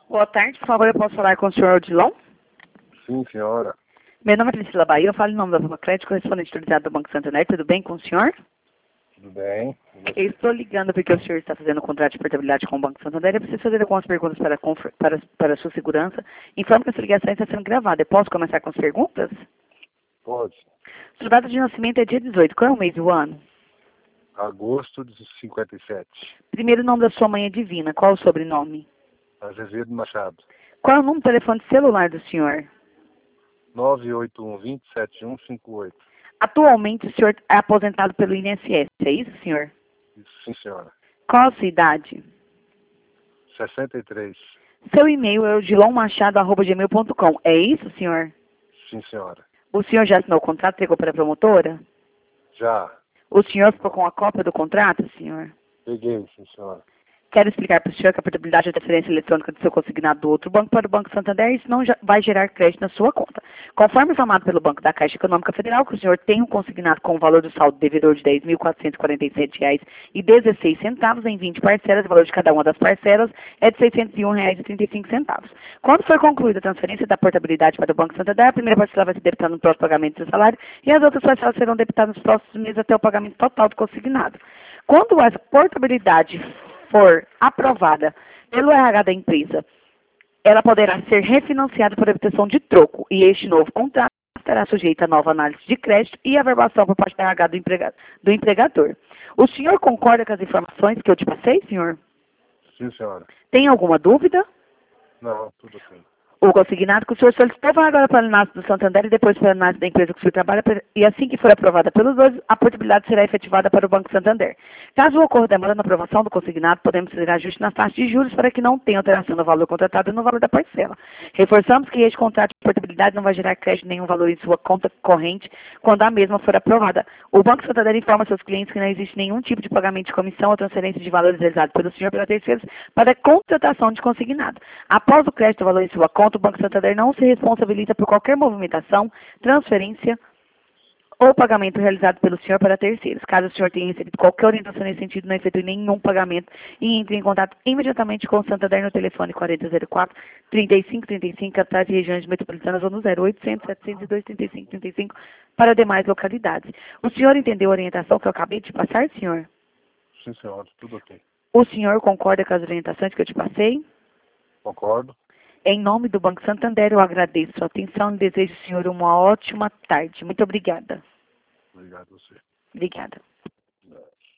Boa tarde, por favor, eu posso falar com o senhor Odilon? Sim, senhora. Meu nome é Priscila Bahia, eu falo em nome da Viva Crédito, correspondente autorizado do Banco Santander. Tudo bem com o senhor? Tudo bem? Eu estou ligando porque o senhor está fazendo um contrato de portabilidade com o Banco Santander. Eu preciso fazer algumas perguntas para a sua segurança. Informo que essa ligação está sendo gravada. Eu posso começar com as perguntas? Pode. Sua data de nascimento é dia 18. Qual é o mês do ano? Agosto de 57. Primeiro nome da sua mãe é Divina. Qual é o sobrenome? Azevedo Machado. Qual é o número do telefone celular do senhor? 981-20-7158. Atualmente o senhor é aposentado pelo INSS, é isso, senhor? Sim, senhora. Qual a sua idade? 63. Seu e-mail é odilonmachado@gmail.com. É isso, senhor? Sim, senhora. O senhor já assinou o contrato, pegou para a promotora? Já. O senhor ficou com a cópia do contrato, senhor? Peguei, sim, senhora. Quero explicar para o senhor que a portabilidade da transferência eletrônica do seu consignado do outro banco para o Banco Santander, isso não vai gerar crédito na sua conta. Conforme informado pelo Banco da Caixa Econômica Federal, que o senhor tem um consignado com o valor do saldo devedor de R$ 10.447,16 em 20 parcelas, o valor de cada uma das parcelas é de R$ 601,35. Quando for concluída a transferência da portabilidade para o Banco Santander, a primeira parcela vai ser debitada no próximo pagamento do seu salário e as outras parcelas serão debitadas nos próximos meses até o pagamento total do consignado. Quando a portabilidade for aprovada pelo RH da empresa, ela poderá ser refinanciada por obtenção de troco e este novo contrato estará sujeito a nova análise de crédito e averbação por parte do RH do empregador. O senhor concorda com as informações que eu te passei, senhor? Sim, senhora. Tem alguma dúvida? Não, tudo bem. O consignado que o senhor solicitou vai agora para a análise do Santander e depois para a análise da empresa que o senhor trabalha, e assim que for aprovada pelos dois, a portabilidade será efetivada para o Banco Santander. Caso ocorra demora na aprovação do consignado, podemos fazer ajuste nas taxas de juros para que não tenha alteração no valor contratado e no valor da parcela. Reforçamos que este contrato de portabilidade não vai gerar crédito nenhum valor em sua conta corrente quando a mesma for aprovada. O Banco Santander informa seus clientes que não existe nenhum tipo de pagamento de comissão ou transferência de valores realizados pelo senhor pela terceiros para contratação de consignado. Após o crédito do valor em sua conta, o Banco Santander não se responsabiliza por qualquer movimentação, transferência ou pagamento realizado pelo senhor para terceiros. Caso o senhor tenha recebido qualquer orientação nesse sentido, não efetue nenhum pagamento e entre em contato imediatamente com o Santander no telefone 4004-3535, atrás de regiões metropolitanas ou no 0800 702 3535 para demais localidades. O senhor entendeu a orientação que eu acabei de passar, senhor? Sim, senhora. Tudo ok. O senhor concorda com as orientações que eu te passei? Concordo. Em nome do Banco Santander, eu agradeço a sua atenção e desejo ao senhor uma ótima tarde. Muito obrigada. Obrigado a você. Obrigada.